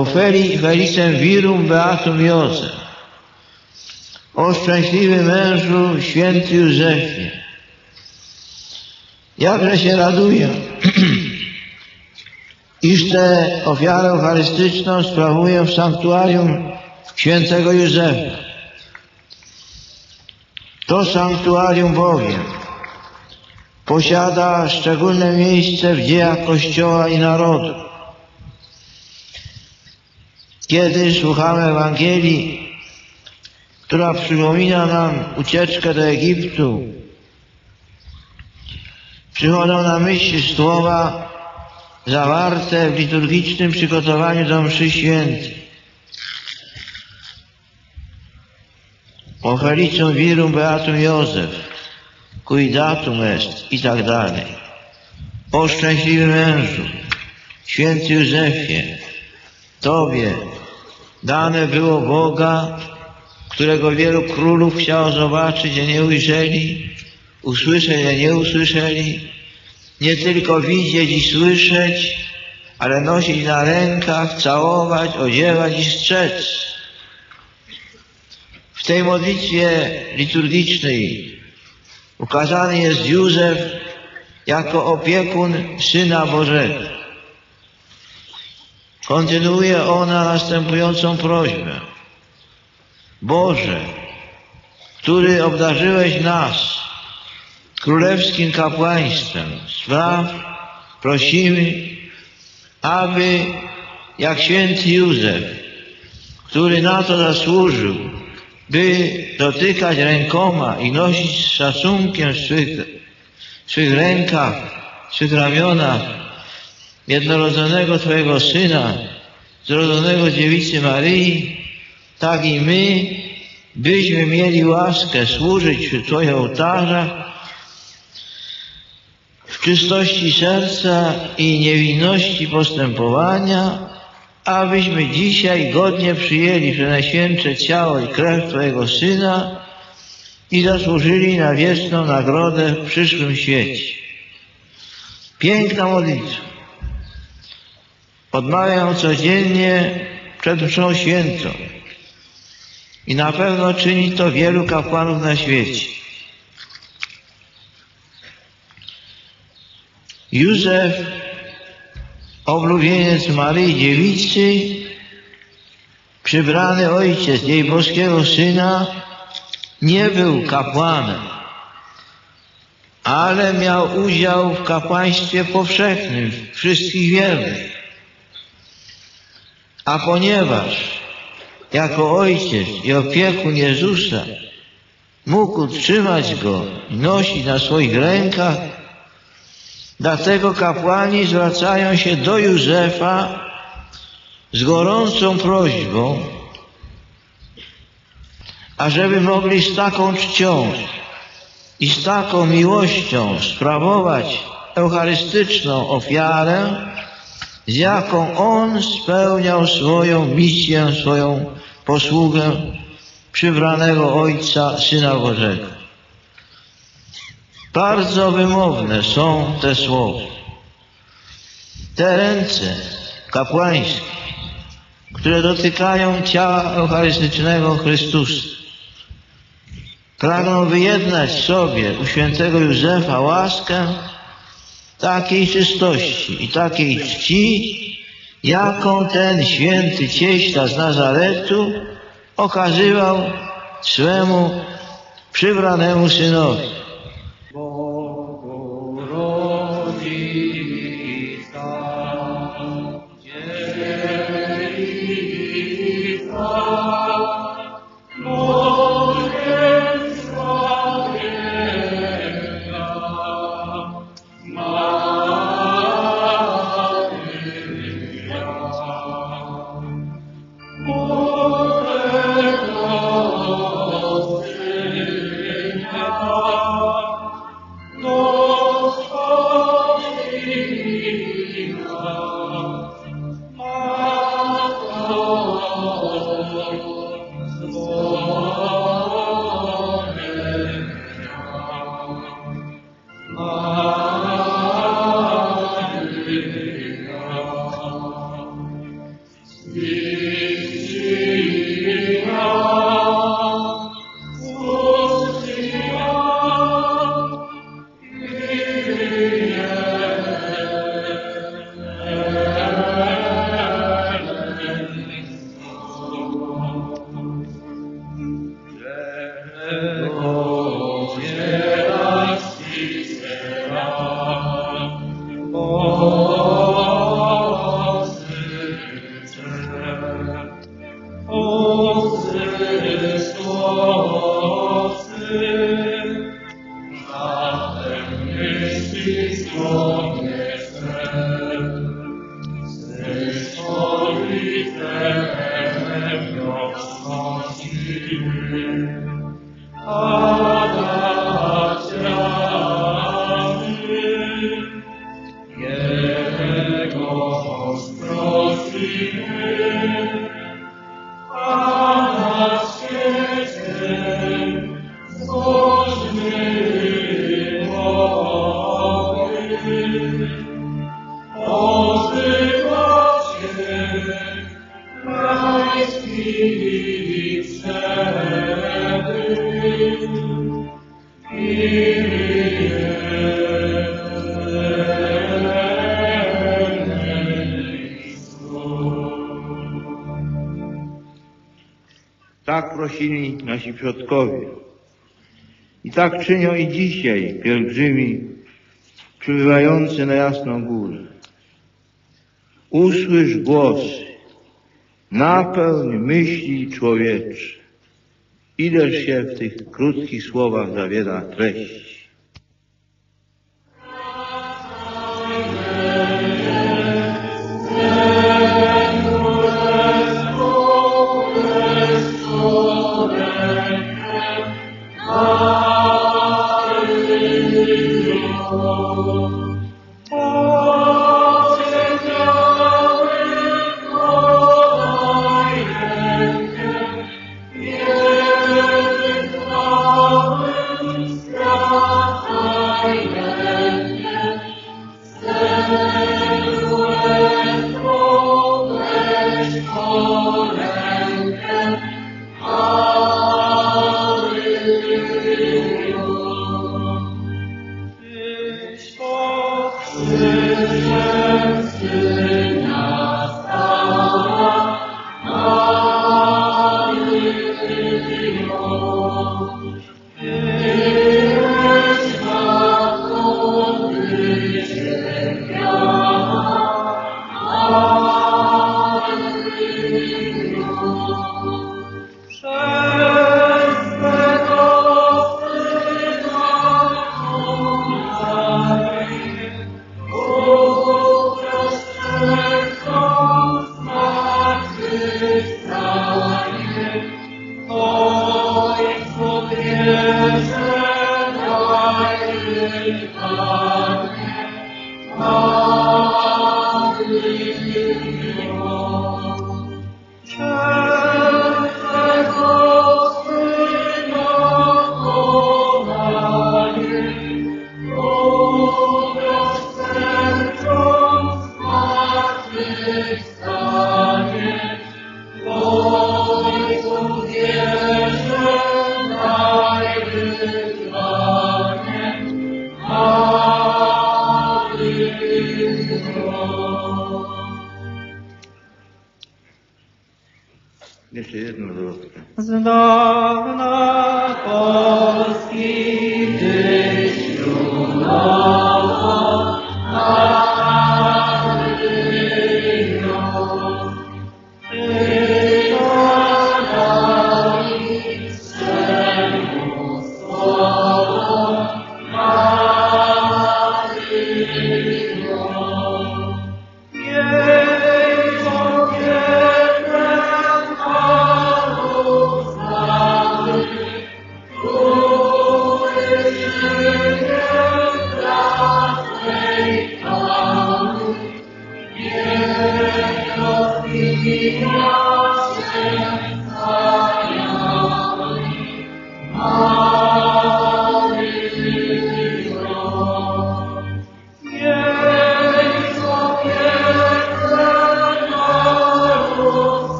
Felicem virum beatum Józef. O szczęśliwy mężu, święty Józefie. Jakże się raduję, iż tę ofiarę eucharystyczną sprawuję w sanktuarium świętego Józefa. To sanktuarium bowiem posiada szczególne miejsce w dziejach Kościoła i narodu. Kiedy słuchamy Ewangelii, która przypomina nam ucieczkę do Egiptu, przychodzą na myśl słowa zawarte w liturgicznym przygotowaniu do mszy świętej. O felicum virum beatum Józef, cui datum est i tak dalej. O szczęśliwy mężu, święty Józefie, Tobie dane było Boga, którego wielu królów chciało zobaczyć, a nie ujrzeli, usłyszeć, a nie usłyszeli, nie tylko widzieć i słyszeć, ale nosić na rękach, całować, odziewać i strzec. W tej modlitwie liturgicznej ukazany jest Józef jako opiekun Syna Bożego. Kontynuuje ona następującą prośbę. Boże, który obdarzyłeś nas królewskim kapłaństwem, spraw, prosimy, aby jak święty Józef, który na to zasłużył, by dotykać rękoma i nosić z szacunkiem w swych rękach, w swych ramionach jednorodzonego Twojego Syna, zrodzonego z Dziewicy Maryi, tak i my, byśmy mieli łaskę służyć przy Twoich ołtarzach w czystości serca i niewinności postępowania, abyśmy dzisiaj godnie przyjęli przenajświętsze ciało i krew Twojego Syna i zasłużyli na wieczną nagrodę w przyszłym świecie. Piękna modlitwa. Odmawiam ją codziennie przed mszą świętą i na pewno czyni to wielu kapłanów na świecie. Józef, oblubieniec Maryi Dziewicy, przybrany ojciec jej boskiego Syna, nie był kapłanem, ale miał udział w kapłaństwie powszechnym wszystkich wiernych. A ponieważ jako ojciec i opiekun Jezusa mógł utrzymać Go i nosić na swoich rękach, dlatego kapłani zwracają się do Józefa z gorącą prośbą, ażeby mogli z taką czcią i z taką miłością sprawować eucharystyczną ofiarę, z jaką On spełniał swoją misję, swoją posługę przybranego Ojca, Syna Bożego. Bardzo wymowne są te słowa. Te ręce kapłańskie, które dotykają ciała eucharystycznego Chrystusa, pragną wyjednać sobie u świętego Józefa łaskę takiej czystości i takiej czci, jaką ten święty cieśla z Nazaretu okazywał swemu przybranemu synowi. Tak prosili nasi przodkowie. I tak czynią i dzisiaj pielgrzymi przybywający na Jasną Górę. Usłysz głosy, napełń myśli człowiecze. Ileż się w tych krótkich słowach zawiera treść. Jeszcze jedno zwrotkę. Z dawna Polski myślu nowo,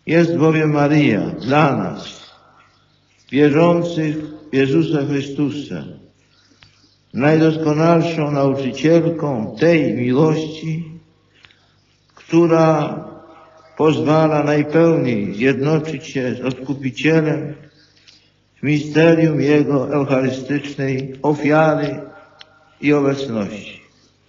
Jest bowiem Maryja dla nas, wierzących w Jezusa Chrystusa, najdoskonalszą nauczycielką tej miłości, która pozwala najpełniej zjednoczyć się z Odkupicielem w misterium Jego eucharystycznej ofiary i obecności.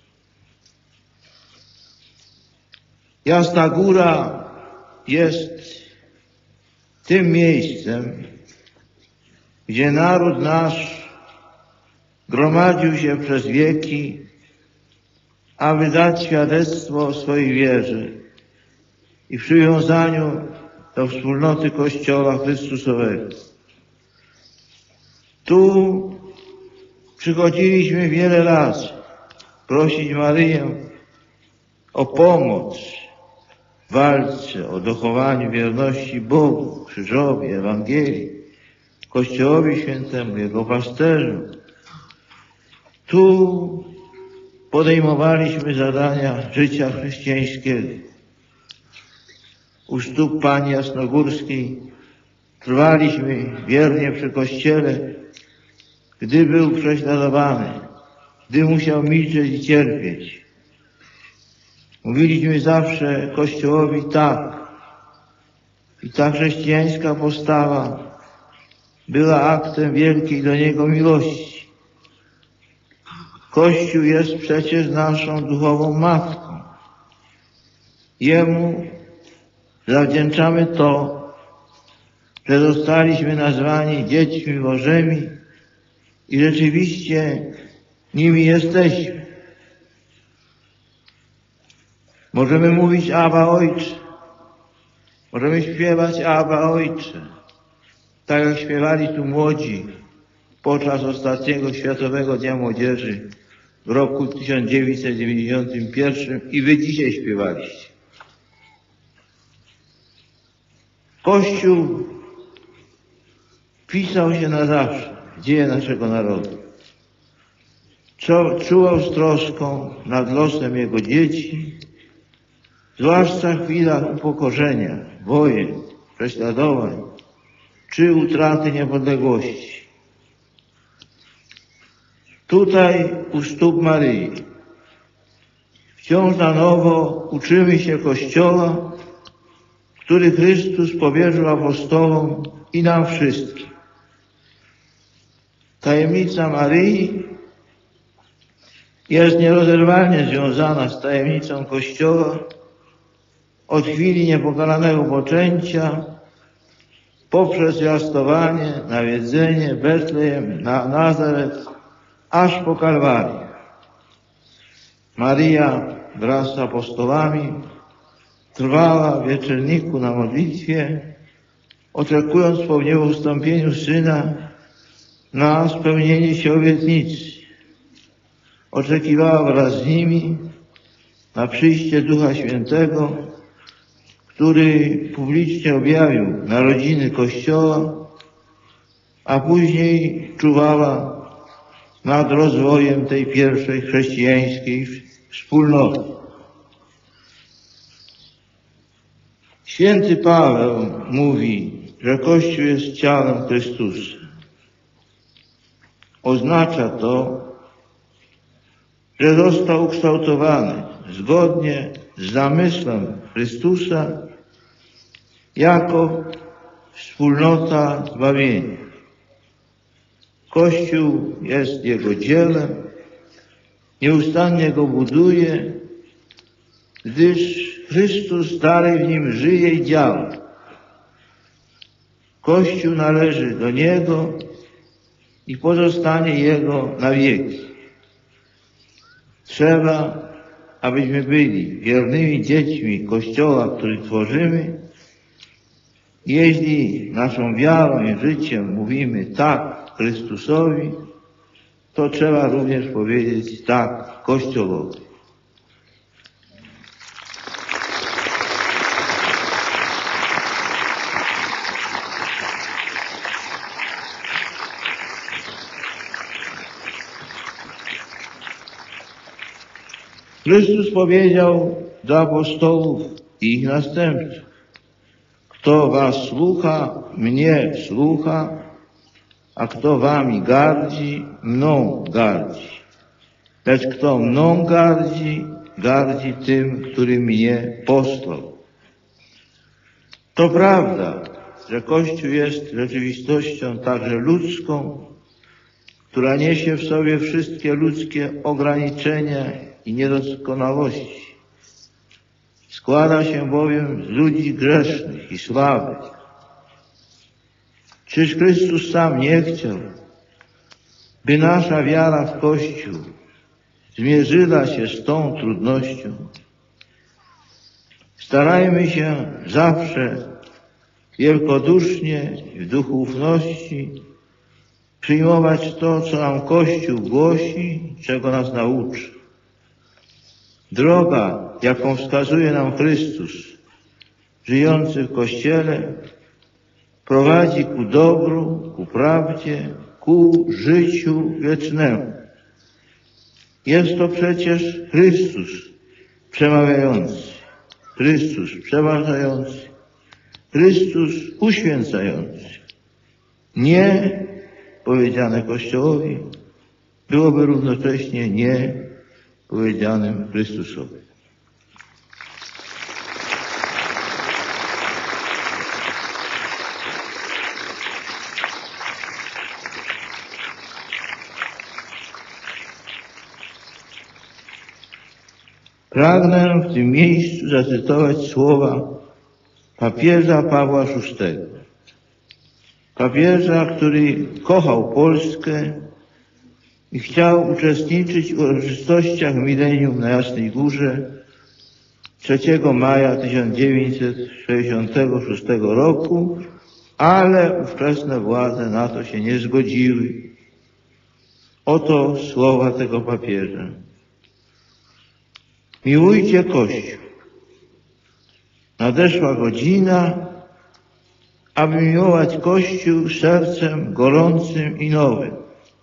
Jasna Góra jest tym miejscem, gdzie naród nasz gromadził się przez wieki, aby dać świadectwo o swojej wierze i przywiązaniu do wspólnoty Kościoła Chrystusowego. Tu przychodziliśmy wiele razy prosić Maryję o pomoc w walce o dochowanie wierności Bogu, krzyżowi, Ewangelii, Kościołowi Świętemu, Jego pasterzu. Tu podejmowaliśmy zadania życia chrześcijańskiego. U stóp Pani Jasnogórskiej trwaliśmy wiernie przy Kościele, gdy był prześladowany, gdy musiał milczeć i cierpieć. Mówiliśmy zawsze Kościołowi tak. I ta chrześcijańska postawa była aktem wielkiej do Niego miłości. Kościół jest przecież naszą duchową matką. Jemu zawdzięczamy to, że zostaliśmy nazwani dziećmi Bożymi i rzeczywiście nimi jesteśmy. Możemy mówić Abba Ojcze. Możemy śpiewać Abba Ojcze. Tak jak śpiewali tu młodzi podczas ostatniego Światowego Dnia Młodzieży w roku 1991 i wy dzisiaj śpiewaliście. Kościół wpisał się na zawsze w dzieje naszego narodu. Czuwał z troską nad losem jego dzieci, zwłaszcza w chwilach upokorzenia, wojen, prześladowań czy utraty niepodległości. Tutaj u stóp Maryi wciąż na nowo uczymy się Kościoła, który Chrystus powierzył apostołom i nam wszystkim. Tajemnica Maryi jest nierozerwalnie związana z tajemnicą Kościoła od chwili niepokalanego poczęcia poprzez zwiastowanie, nawiedzenie, Betlejem, Nazaret, aż po Kalwarię. Maryja wraz z apostołami trwała w wieczerniku na modlitwie, oczekując po wniebowstąpieniu Syna na spełnienie się obietnicy. Oczekiwała wraz z nimi na przyjście Ducha Świętego, który publicznie objawił narodziny Kościoła, a później czuwała nad rozwojem tej pierwszej chrześcijańskiej wspólnoty. Święty Paweł mówi, że Kościół jest ciałem Chrystusa. Oznacza to, że został ukształtowany zgodnie z zamysłem Chrystusa jako wspólnota zbawienia. Kościół jest Jego dziełem, nieustannie go buduje, gdyż Chrystus dalej w nim żyje i działa. Kościół należy do Niego i pozostanie Jego na wieki. Trzeba, abyśmy byli wiernymi dziećmi Kościoła, który tworzymy. Jeśli naszą wiarą i życiem mówimy tak Chrystusowi, to trzeba również powiedzieć tak Kościołowi. Chrystus powiedział do apostołów i ich następców: kto Kto was słucha, mnie słucha, a kto wami gardzi, mną gardzi. Lecz kto mną gardzi, gardzi tym, który mnie posłał. To prawda, że Kościół jest rzeczywistością także ludzką, która niesie w sobie wszystkie ludzkie ograniczenia i niedoskonałości. Składa się bowiem z ludzi grzesznych i słabych. Czyż Chrystus sam nie chciał, by nasza wiara w Kościół zmierzyła się z tą trudnością? Starajmy się zawsze wielkodusznie i w duchu ufności przyjmować to, co nam Kościół głosi, czego nas nauczy. Droga, jaką wskazuje nam Chrystus, żyjący w Kościele, prowadzi ku dobru, ku prawdzie, ku życiu wiecznemu. Jest to przecież Chrystus przemawiający, Chrystus przebaczający, Chrystus uświęcający. Nie powiedziane Kościołowi byłoby równocześnie nie powiedzianym Chrystusowi. Pragnę w tym miejscu zacytować słowa papieża Pawła VI. Papieża, który kochał Polskę i chciał uczestniczyć w uroczystościach milenium na Jasnej Górze 3 maja 1966 roku, ale ówczesne władze na to się nie zgodziły. Oto słowa tego papieża. Miłujcie Kościół. Nadeszła godzina, aby miłować Kościół sercem gorącym i nowym.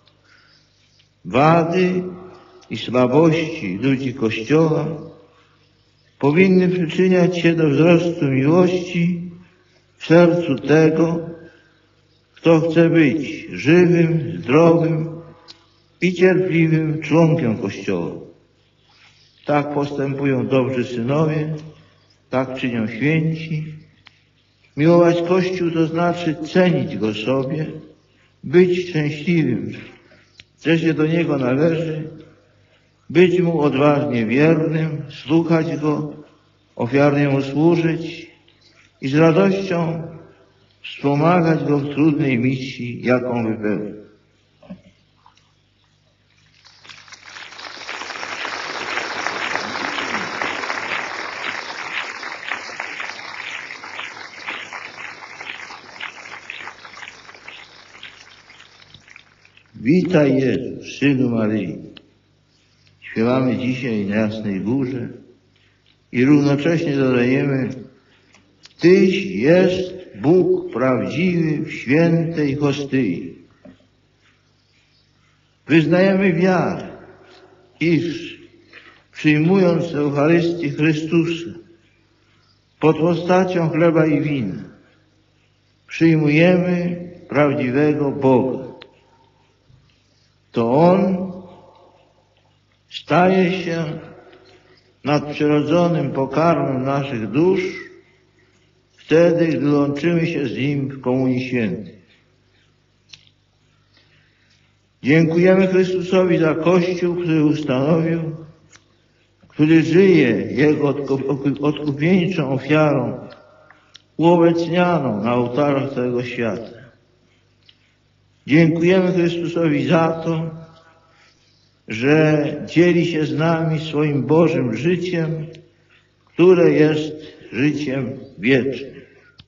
Wady i słabości ludzi Kościoła powinny przyczyniać się do wzrostu miłości w sercu tego, kto chce być żywym, zdrowym i cierpliwym członkiem Kościoła. Tak postępują dobrzy synowie, tak czynią święci. Miłować Kościół to znaczy cenić go sobie, być szczęśliwym, że się do niego należy, być mu odważnie wiernym, słuchać go, ofiarnie mu służyć i z radością wspomagać go w trudnej misji, jaką wypełni. Witaj Jezu, Synu Maryi. Śpiewamy dzisiaj na Jasnej Górze i równocześnie dodajemy: Tyś jest Bóg prawdziwy w świętej hostyi. Wyznajemy wiarę, iż przyjmując Eucharystię Chrystusa pod postacią chleba i wina, przyjmujemy prawdziwego Boga. To On staje się nadprzyrodzonym pokarmem naszych dusz wtedy, gdy łączymy się z Nim w Komunii Świętej. Dziękujemy Chrystusowi za Kościół, który ustanowił, który żyje Jego odkupieńczą ofiarą, uobecnianą na ołtarzach całego świata. Dziękujemy Chrystusowi za to, że dzieli się z nami swoim Bożym życiem, które jest życiem wiecznym.